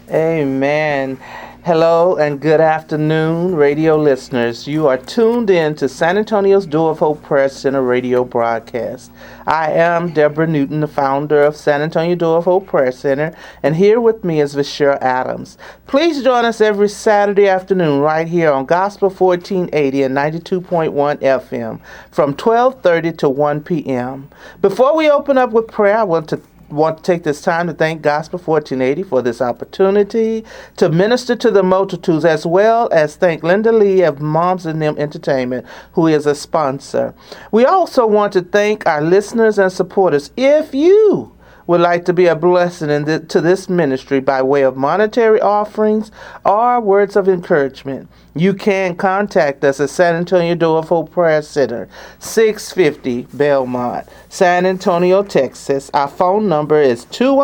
Amen. Hello and good afternoon, radio listeners. You are tuned in to San Antonio's Door of Hope Prayer Center radio broadcast. I am Deborah Newton, the founder of San Antonio Door of Hope Prayer Center, and here with me is Vashira Adams. Please join us every Saturday afternoon right here on Gospel 1480 and 92.1 FM from 12:30 to 1 p.m. Before we open up with prayer, I want to take this time to thank Gospel 1480 for this opportunity to minister to the multitudes, as well as thank Linda Lee of Moms and Them Entertainment, who is a sponsor. We also want to thank our listeners and supporters. If you would like to be a blessing to this ministry by way of monetary offerings or words of encouragement, you can contact us at San Antonio Door of Hope Prayer Center, 650 Belmont, San Antonio, Texas. Our phone number is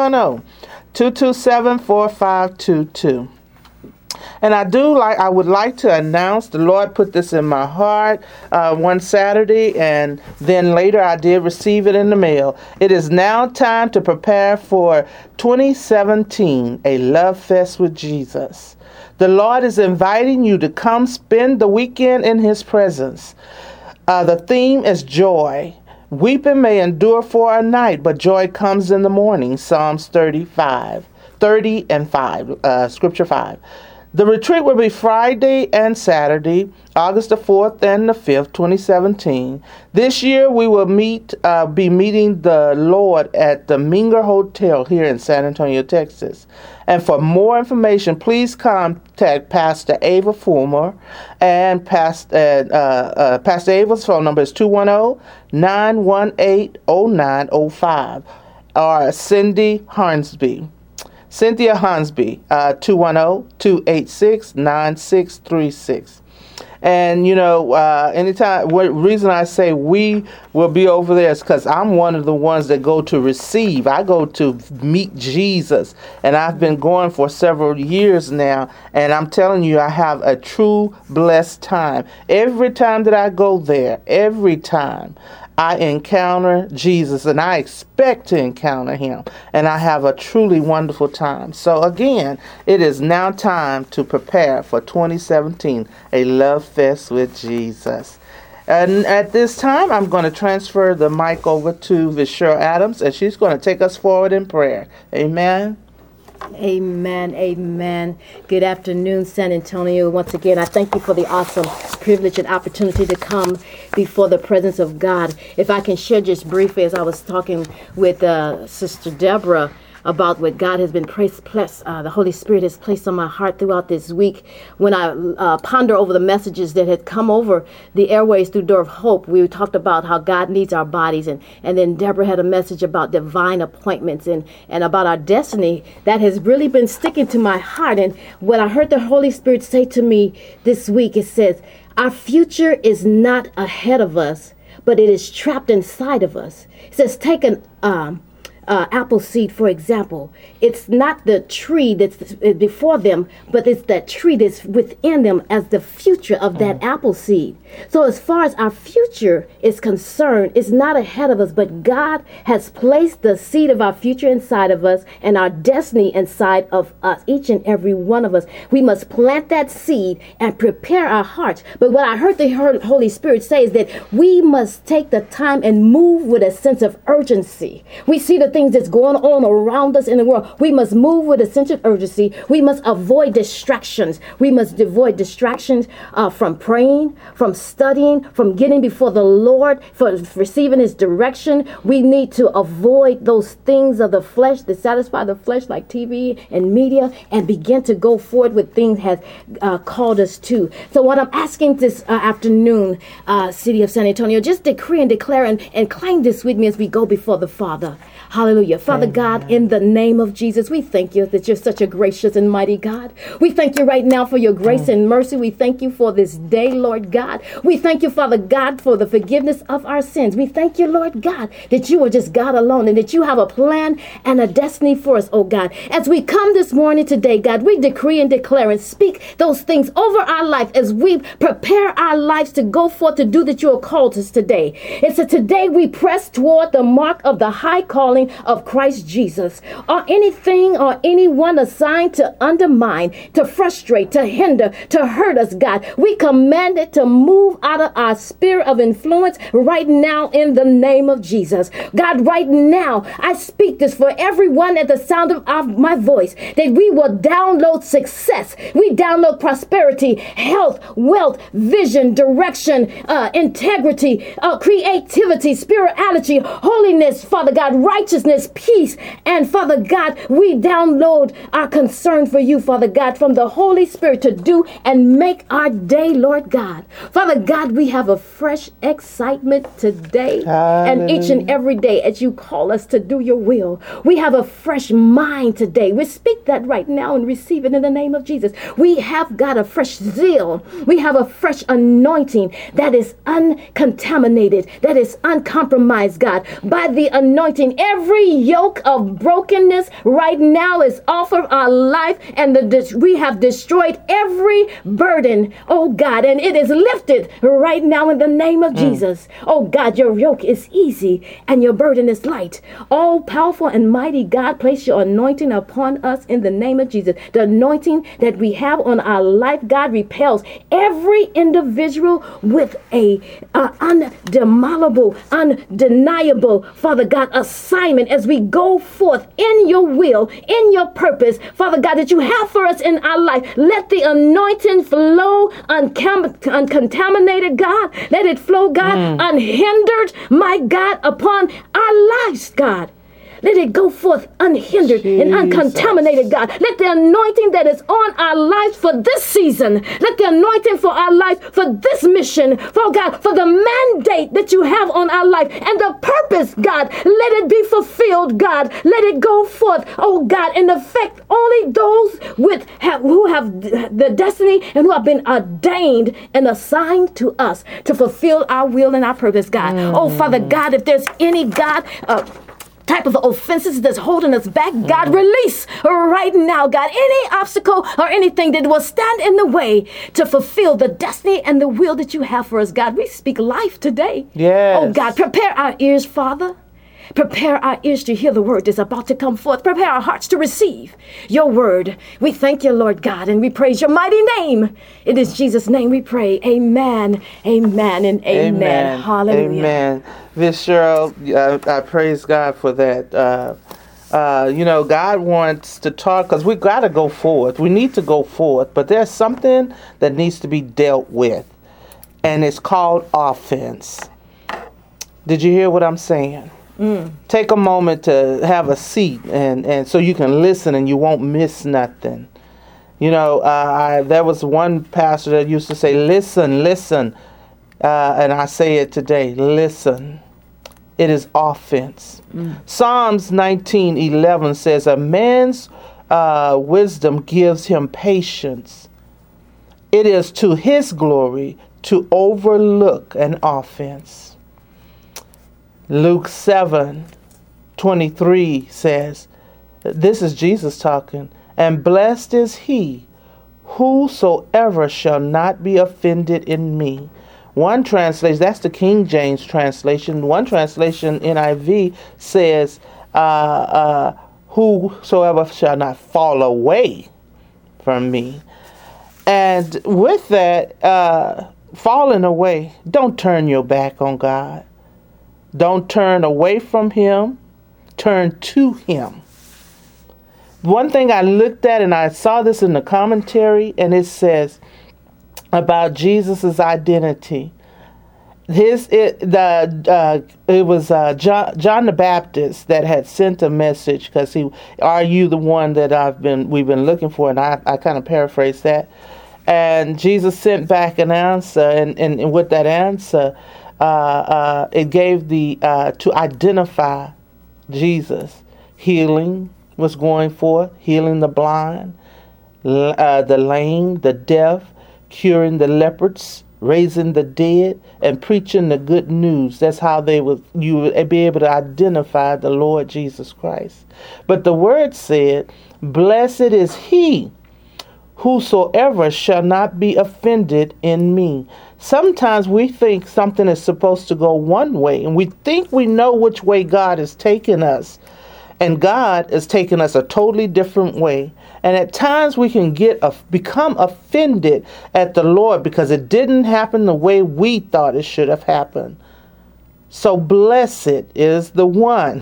210-227-4522. And I would like to announce, the Lord put this in my heart one Saturday, and then later I did receive it in the mail. It is now time to prepare for 2017, a Love Fest with Jesus. The Lord is inviting you to come spend the weekend in His presence. The theme is joy. Weeping may endure for a night, but joy comes in the morning. Psalms 30 and 5, Scripture 5. The retreat will be Friday and Saturday, August the 4th and the 5th, 2017. This year we will be meeting the Lord at the Minger Hotel here in San Antonio, Texas. And for more information, please contact Pastor Ava Fulmer, and Pastor Ava's phone number is 210-918-0905, or Cynthia Hansby, 210-286-9636. And, anytime, reason I say we will be over there is because I'm one of the ones that go to receive. I go to meet Jesus. And I've been going for several years now. And I'm telling you, I have a true blessed time. Every time that I go there, I encounter Jesus, and I expect to encounter Him, and I have a truly wonderful time. So again, it is now time to prepare for 2017, a Love Fest with Jesus. And at this time, I'm going to transfer the mic over to Vashira Adams, and she's going to take us forward in prayer. Amen. Amen. Amen. Good afternoon, San Antonio. Once again, I thank you for the awesome privilege and opportunity to come before the presence of God. If I can share just briefly, as I was talking with Sister Deborah about what God has been the Holy Spirit has placed on my heart throughout this week. When I ponder over the messages that had come over the airways through Door of Hope, we talked about how God needs our bodies. And then Deborah had a message about divine appointments and about our destiny that has really been sticking to my heart. And what I heard the Holy Spirit say to me this week, it says, our future is not ahead of us, but it is trapped inside of us. It says, take an apple seed, for example. It's not the tree that's before them, but it's that tree that's within them as the future of that apple seed. So as far as our future is concerned, it's not ahead of us, but God has placed the seed of our future inside of us and our destiny inside of us, each and every one of us. We must plant that seed and prepare our hearts. But what I heard the Holy Spirit say is that we must take the time and move with a sense of urgency. We see the things that's going on around us in the world. We must move with a sense of urgency. We must avoid distractions. We must avoid distractions from praying, from studying, from getting before the Lord, for receiving His direction. We need to avoid those things of the flesh that satisfy the flesh, like TV and media, and begin to go forward with things has called us to. So what I'm asking this afternoon, City of San Antonio, just decree and declare and claim this with me as we go before the Father. Hallelujah. Father Amen. God, in the name of Jesus, we thank you that you're such a gracious and mighty God. We thank you right now for your grace and mercy. We thank you for this day, Lord God. We thank you, Father God, for the forgiveness of our sins. We thank you, Lord God, that you are just God alone and that you have a plan and a destiny for us, oh God. As we come this morning today, God, we decree and declare and speak those things over our life as we prepare our lives to go forth to do that you have called us today. It's that today we press toward the mark of the high calling mind of Christ Jesus. Or anything or anyone assigned to undermine, to frustrate, to hinder, to hurt us, God, we command it to move out of our sphere of influence right now in the name of Jesus. God, right now, I speak this for everyone at the sound of my voice, that we will download success. We download prosperity, health, wealth, vision, direction, integrity, creativity, spirituality, holiness, Father God, righteousness, peace. And Father God, we download our concern for you, Father God, from the Holy Spirit to do and make our day, Lord God. Father God, we have a fresh excitement today. And each and every day as you call us to do your will. We have a fresh mind today. We speak that right now and receive it in the name of Jesus. We have got a fresh zeal. We have a fresh anointing that is uncontaminated, that is uncompromised, God. By the anointing, every yoke of brokenness right now is off of our life, and we have destroyed every burden, oh God, and it is lifted right now in the name of Jesus. Oh God, your yoke is easy and your burden is light. All powerful and mighty God, place your anointing upon us in the name of Jesus. The anointing that we have on our life, God, repels every individual with a undemolable, undeniable, Father God, assignment as we go forth in your will, in your purpose, Father God, that you have for us in our life. Let the anointing flow uncontaminated, God. Let it flow, God, unhindered, my God, upon our lives, God. Let it go forth unhindered and uncontaminated, God. Let the anointing that is on our lives for this season, let the anointing for our life, for this mission, for God, for the mandate that you have on our life and the purpose, God, let it be fulfilled, God. Let it go forth, oh God, and affect only those who have the destiny and who have been ordained and assigned to us to fulfill our will and our purpose, God. Oh, Father God, if there's any, God, type of offenses that's holding us back, God, release right now, God, any obstacle or anything that will stand in the way to fulfill the destiny and the will that you have for us, God. We speak life today. Yes. Oh God, prepare our ears, Father. Prepare our ears to hear the word that's about to come forth. Prepare our hearts to receive your word. We thank you, Lord God, and we praise your mighty name. It is Jesus' name we pray. Amen, amen, and amen. Hallelujah. Amen. Miss Cheryl, I praise God for that. God wants to talk because we got to go forth. We need to go forth, but there's something that needs to be dealt with, and it's called offense. Did you hear what I'm saying? Take a moment to have a seat and so you can listen and you won't miss nothing. There was one pastor that used to say, listen, and I say it today, listen. It is offense. Psalms 19:11 says, a man's wisdom gives him patience. It is to his glory to overlook an offense. Luke 7:23 says, this is Jesus talking, and blessed is he whosoever shall not be offended in me. One translation, that's the King James translation. One translation, NIV, says, whosoever shall not fall away from me. And with that, falling away, don't turn your back on God. Don't turn away from him. Turn to him. One thing I looked at, and I saw this in the commentary, and it says about Jesus' identity. It was John the Baptist that had sent a message because are you the one that we've been looking for? And I kind of paraphrased that. And Jesus sent back an answer, and with that answer, it gave to identify Jesus. Healing was going forth, healing the blind, the lame, the deaf, curing the lepers, raising the dead, and preaching the good news. That's how you would be able to identify the Lord Jesus Christ. But the word said, blessed is he whosoever shall not be offended in me. Sometimes we think something is supposed to go one way, and we think we know which way God is taking us. And God is taking us a totally different way. And at times we can become offended at the Lord because it didn't happen the way we thought it should have happened. So blessed is the one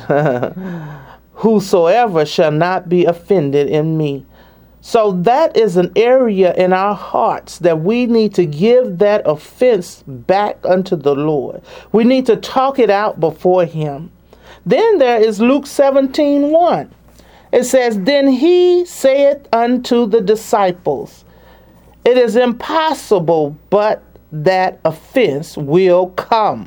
whosoever shall not be offended in me. So that is an area in our hearts that we need to give that offense back unto the Lord. We need to talk it out before him. Then there is Luke 17:1. It says, Then he saith unto the disciples, It is impossible but that offense will come.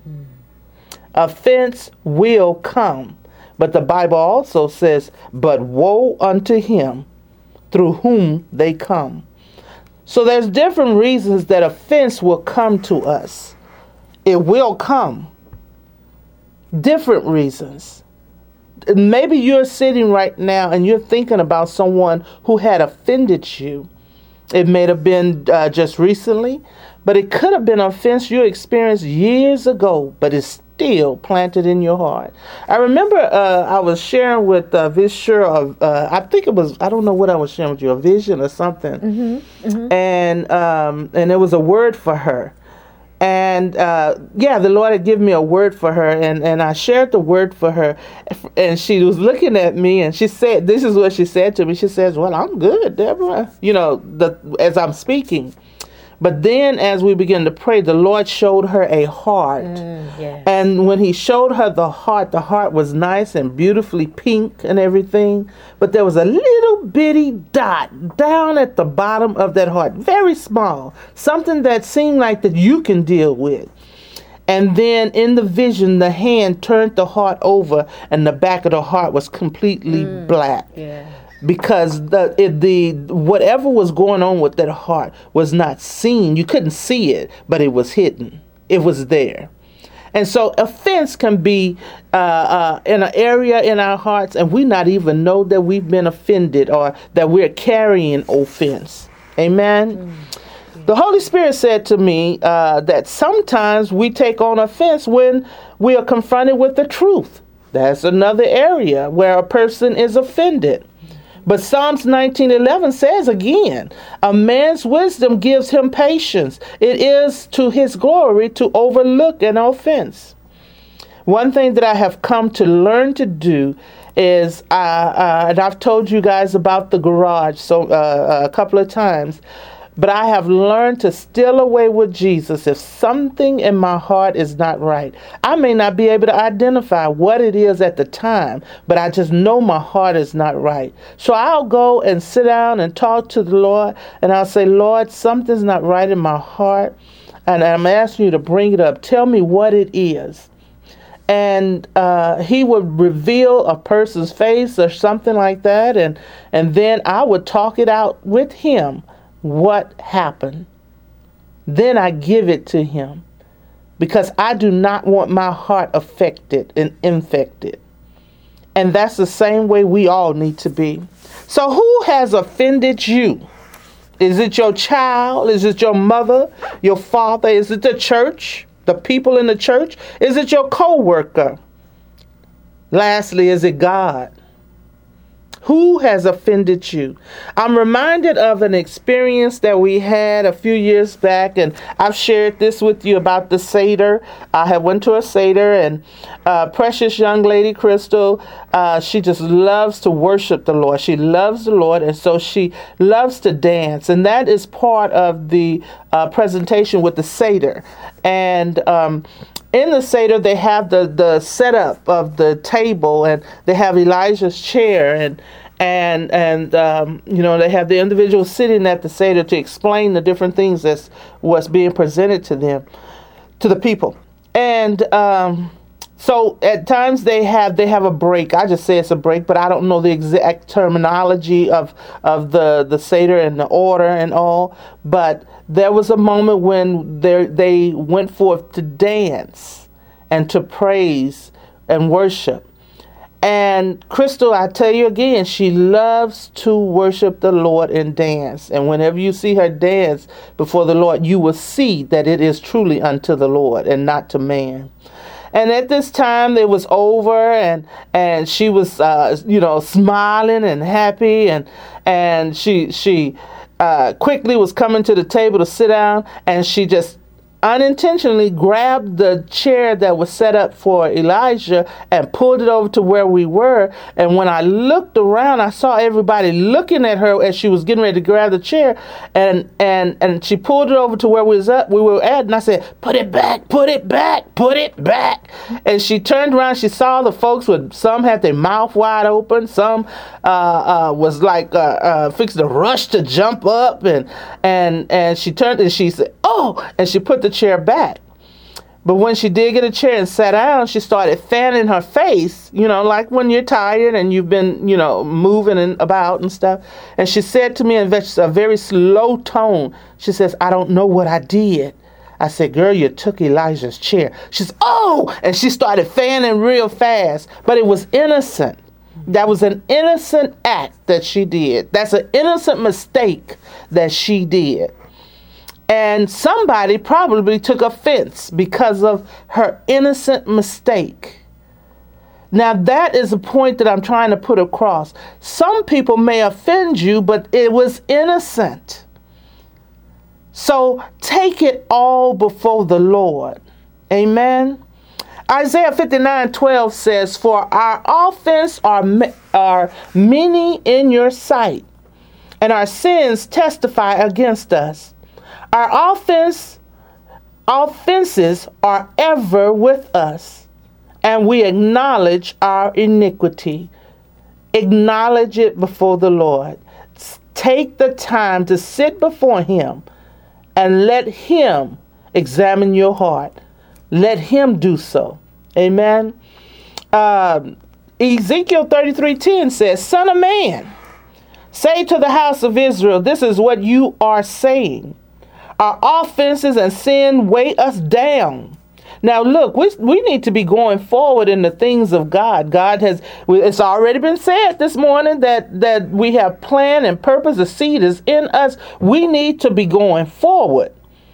Offense will come. But the Bible also says, But woe unto him through whom they come. So there's different reasons that offense will come to us. It will come. Different reasons. Maybe you're sitting right now and you're thinking about someone who had offended you. It may have been just recently, but it could have been an offense you experienced years ago, but it's still planted in your heart. I remember I was sharing with Vishur, I think it was, I don't know what I was sharing with you, a vision or something. And it was a word for her. And the Lord had given me a word for her, and I shared the word for her, and she was looking at me, and she said, this is what she said to me. She says, well, I'm good, Deborah, as I'm speaking. But then as we began to pray, the Lord showed her a heart. And when he showed her the heart was nice and beautifully pink and everything. But there was a little bitty dot down at the bottom of that heart, very small, something that seemed like that you can deal with. And then in the vision, the hand turned the heart over and the back of the heart was completely black. Because the whatever was going on with that heart was not seen. You couldn't see it, but it was hidden. It was there. And so offense can be in an area in our hearts, and we not even know that we've been offended or that we're carrying offense. Amen. The Holy Spirit said to me that sometimes we take on offense when we are confronted with the truth. That's another area where a person is offended. But Psalms 19:11 says again, a man's wisdom gives him patience. It is to his glory to overlook an offense. One thing that I have come to learn to do is, and I've told you guys about the garage a couple of times, but I have learned to steal away with Jesus if something in my heart is not right. I may not be able to identify what it is at the time, but I just know my heart is not right. So I'll go and sit down and talk to the Lord, and I'll say, Lord, something's not right in my heart, and I'm asking you to bring it up. Tell me what it is. And he would reveal a person's face or something like that, and then I would talk it out with him. What happened? Then I give it to him because I do not want my heart affected and infected. And that's the same way we all need to be. So who has offended you? Is it your child? Is it your mother, your father? Is it the church, the people in the church? Is it your co-worker? Lastly, is it God? Who has offended you? I'm reminded of an experience that we had a few years back, and I've shared this with you about the Seder. I had went to a Seder, and precious young lady, Crystal, she just loves to worship the Lord. She loves the Lord, and so she loves to dance, and that is part of the presentation with the Seder. And in the Seder, they have the setup of the table, and they have Elijah's chair, and they have the individuals sitting at the Seder to explain the different things that's what's being presented to them, to the people. And so at times they have a break. I just say it's a break, but I don't know the exact terminology of the Seder and the order and all. But there was a moment when they went forth to dance and to praise and worship. And Crystal, I tell you again, she loves to worship the Lord and dance. And whenever you see her dance before the Lord, you will see that it is truly unto the Lord and not to man. And at this time, it was over, and she was, smiling and happy, and she quickly was coming to the table to sit down, and she just unintentionally grabbed the chair that was set up for Elijah and pulled it over to where we were. And when I looked around, I saw everybody looking at her as she was getting ready to grab the chair, and she pulled it over to where we were at, and I said, "Put it back, put it back, put it back." And she turned around, she saw the folks with some had their mouth wide open, some was like fixing to rush to jump up, and she turned and she said, "Oh," and she put the chair back. But when she did get a chair and sat down, she started fanning her face, like when you're tired and you've been, moving about and stuff. And she said to me in a very slow tone, she says, "I don't know what I did." I said, "Girl, you took Elijah's chair." She says, "Oh," and she started fanning real fast, but it was innocent. That was an innocent act that she did. That's an innocent mistake that she did. And somebody probably took offense because of her innocent mistake. Now, that is a point that I'm trying to put across. Some people may offend you, but it was innocent. So take it all before the Lord. Amen. Isaiah 59:12 says, "For our offense are many in your sight, and our sins testify against us. Our offenses are ever with us, and we acknowledge our iniquity." Acknowledge it before the Lord. Take the time to sit before Him and let Him examine your heart. Let Him do so. Amen. Ezekiel 33:10 says, "Son of man, say to the house of Israel, this is what you are saying. Our offenses and sin weigh us down." Now look, we need to be going forward in the things of God. It's already been said this morning that we have plan and purpose. The seed is in us. We need to be going forward.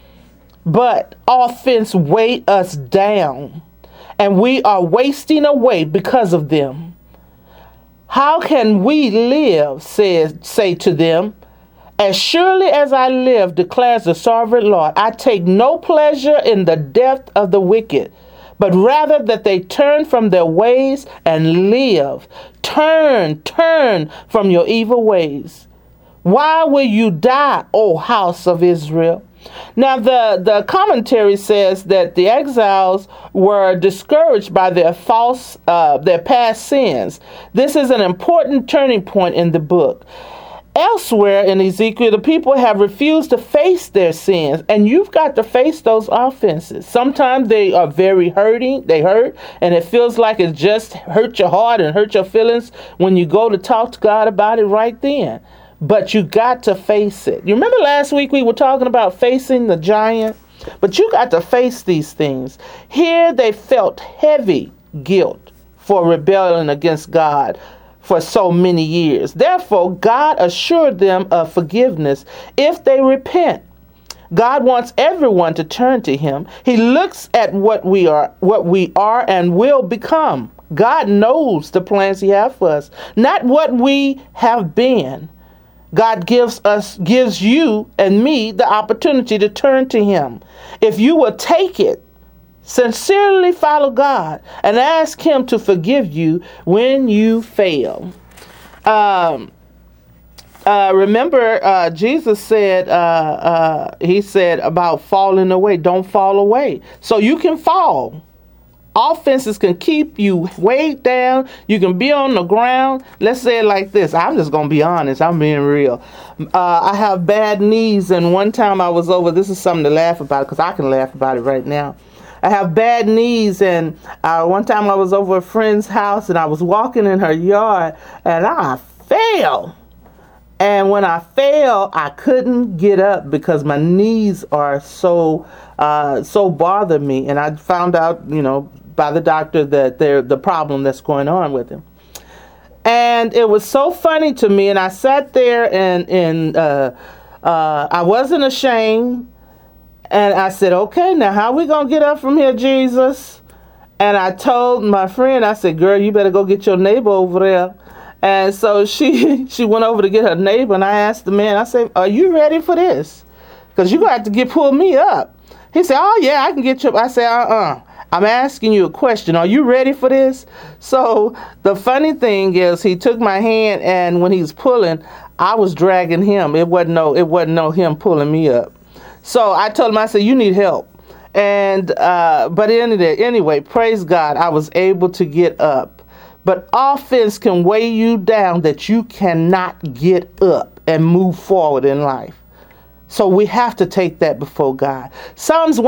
But offense weigh us down, and we are wasting away because of them. How can we live, say to them, "As surely as I live, declares the sovereign Lord, I take no pleasure in the death of the wicked, but rather that they turn from their ways and live." Turn from your evil ways. Why will you die, O house of Israel? Now, the commentary says that the exiles were discouraged by their past sins. This is an important turning point in the book. Elsewhere in Ezekiel, the people have refused to face their sins, and you've got to face those offenses. Sometimes they are very hurting. They hurt, and it feels like it just hurt your heart and hurt your feelings when you go to talk to God about it right then. But you got to face it. You remember last week we were talking about facing the giant? But you got to face these things. Here they felt heavy guilt for rebelling against God for so many years. Therefore, God assured them of forgiveness if they repent. God wants everyone to turn to Him. He looks at what we are and will become. God knows the plans He has for us, not what we have been. God gives you and me the opportunity to turn to Him. If you will take it, sincerely follow God and ask Him to forgive you when you fail. Remember, Jesus said, He said about falling away, don't fall away. So you can fall. Offenses can keep you weighed down. You can be on the ground. Let's say it like this. I'm just going to be honest. I'm being real. I have bad knees. And one time I was over, this is something to laugh about because I can laugh about it right now. I have bad knees. And one time I was over a friend's house and I was walking in her yard and I fell. And when I fell, I couldn't get up because my knees are so bother me. And I found out, by the doctor that they're the problem that's going on with him. And it was so funny to me. And I sat there and I wasn't ashamed. And I said, okay, now how we going to get up from here, Jesus? And I told my friend, I said, girl, you better go get your neighbor over there. And so she went over to get her neighbor. And I asked the man, I said, are you ready for this? Because you're going to have to pull me up. He said, oh, yeah, I can get you up. I said, I'm asking you a question. Are you ready for this? So the funny thing is he took my hand, and when he was pulling, I was dragging him. It wasn't no him pulling me up. So I told him, I said, you need help. And but anyway, praise God, I was able to get up. But offense can weigh you down that you cannot get up and move forward in life. So we have to take that before God. Psalms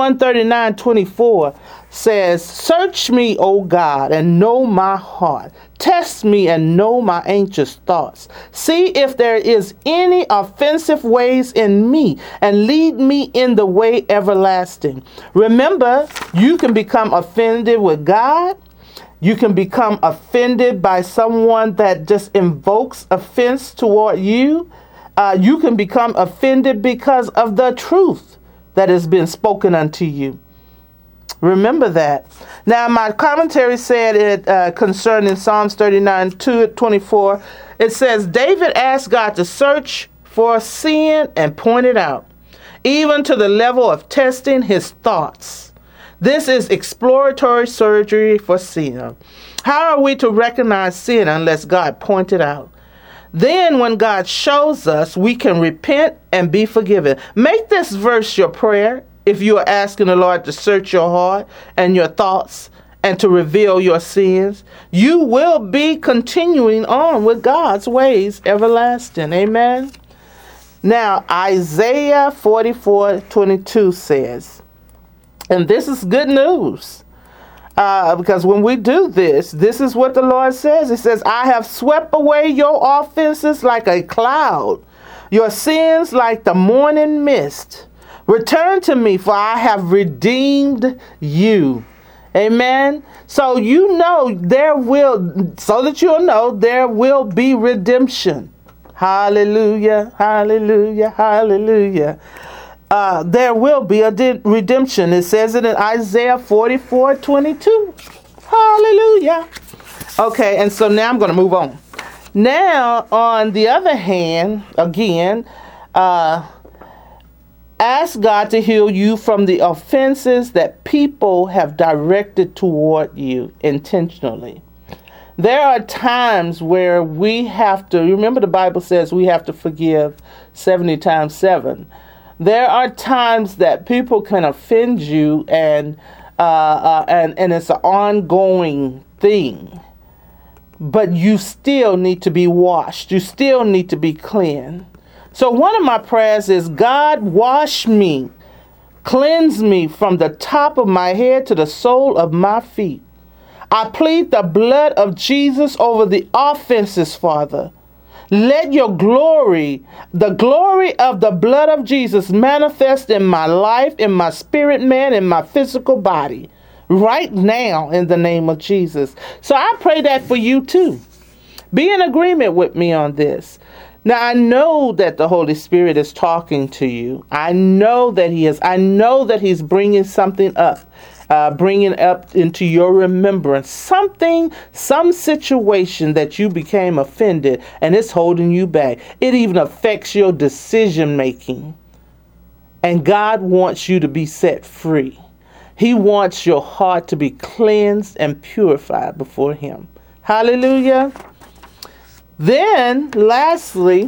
139:24 says, search me, O God, and know my heart. Test me and know my anxious thoughts. See if there is any offensive ways in me, and lead me in the way everlasting. Remember, you can become offended with God. You can become offended by someone that just invokes offense toward you. You can become offended because of the truth that has been spoken unto you. Remember that. Now, my commentary said it concerning Psalms 39:24. It says, David asked God to search for sin and point it out, even to the level of testing his thoughts. This is exploratory surgery for sin. How are we to recognize sin unless God points it out? Then when God shows us, we can repent and be forgiven. Make this verse your prayer if you are asking the Lord to search your heart and your thoughts and to reveal your sins. You will be continuing on with God's ways everlasting. Amen. Now, Isaiah 44:22 says, and this is good news. Because when we do this is what the Lord says. It says, I have swept away your offenses like a cloud, your sins like the morning mist. Return to me, for I have redeemed you. Amen. So there will be redemption. Hallelujah, hallelujah, hallelujah. There will be a redemption. It says it in Isaiah 44:22. Hallelujah. Okay, and so now I'm going to move on. Now, on the other hand, again, ask God to heal you from the offenses that people have directed toward you intentionally. There are times where we have to, remember the Bible says we have to forgive 70 times 7. There are times that people can offend you, and it's an ongoing thing. But you still need to be washed. You still need to be cleansed. So one of my prayers is, God, wash me, cleanse me from the top of my head to the sole of my feet. I plead the blood of Jesus over the offenses, Father. Let your glory, the glory of the blood of Jesus, manifest in my life, in my spirit man, in my physical body, right now in the name of Jesus. So I pray that for you too. Be in agreement with me on this. Now, I know that the Holy Spirit is talking to you. I know that He is. I know that He's bringing something up. Bringing up into your remembrance some situation that you became offended and it's holding you back. It even affects your decision making. And God wants you to be set free. He wants your heart to be cleansed and purified before Him. Hallelujah. Then, lastly,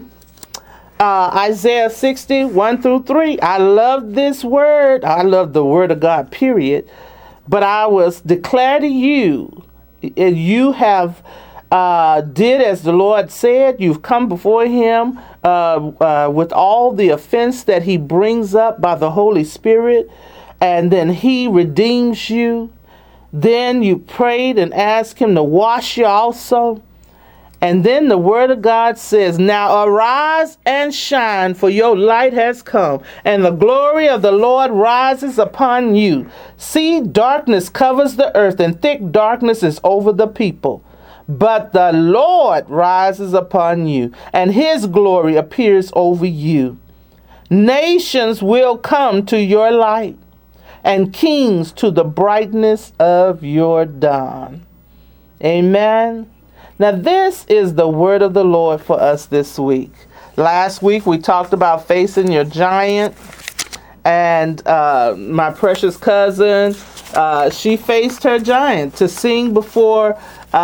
Isaiah 60:1-3. I love this word. I love the word of God, period. But I was declare to you, you have did as the Lord said. You've come before Him with all the offense that He brings up by the Holy Spirit, and then He redeems you. Then you prayed and asked Him to wash you also. And then the word of God says, now arise and shine, for your light has come, and the glory of the Lord rises upon you. See, darkness covers the earth, and thick darkness is over the people. But the Lord rises upon you, and his glory appears over you. Nations will come to your light, and kings to the brightness of your dawn. Amen. Now this is the word of the Lord for us this week. Last week we talked about facing your giant, and my precious cousin, she faced her giant to sing before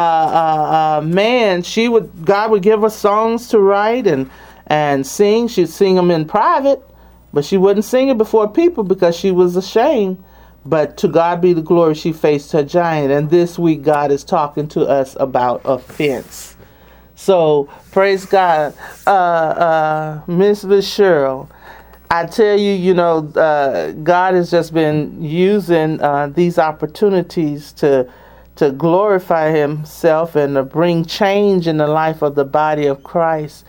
man. God would give her songs to write and sing. She'd sing them in private, but she wouldn't sing it before people because she was ashamed. But to God be the glory, she faced her giant. And this week God is talking to us about offense. So praise God. Miss Cheryl, I tell you, God has just been using these opportunities to glorify himself and to bring change in the life of the body of Christ.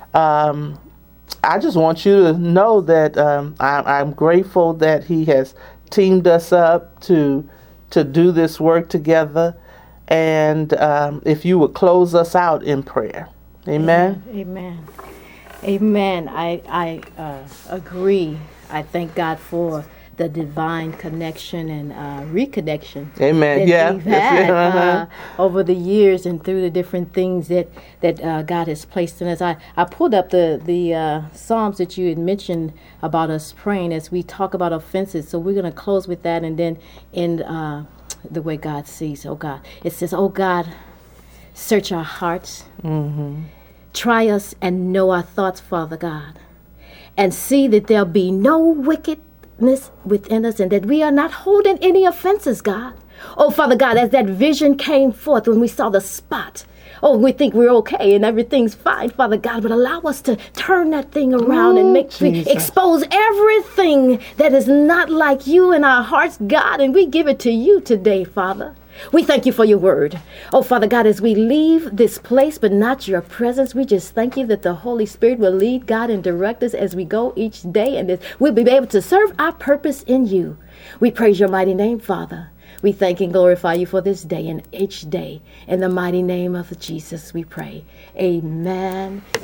I just want you to know that I'm grateful that he has teamed us up to do this work together. And if you would close us out in prayer. Amen. Amen. Amen. I agree. I thank God for the divine connection and reconnection. Amen. That we've had over the years and through the different things that God has placed in us. I pulled up the Psalms that you had mentioned about us praying as we talk about offenses. So we're going to close with that and then end the way God sees. Oh God, it says, "Oh God, search our hearts, try us and know our thoughts, Father God, and see that there be no wickedness within us and that we are not holding any offenses, God." Oh, Father God, as that vision came forth when we saw the spot, we think we're okay and everything's fine, Father God, but allow us to turn that thing around and expose everything that is not like you in our hearts, God, and we give it to you today, Father. We thank you for your word. Oh, Father God, as we leave this place, but not your presence, we just thank you that the Holy Spirit will lead, God, and direct us as we go each day, and that we'll be able to serve our purpose in you. We praise your mighty name, Father. We thank and glorify you for this day and each day. In the mighty name of Jesus, we pray. Amen.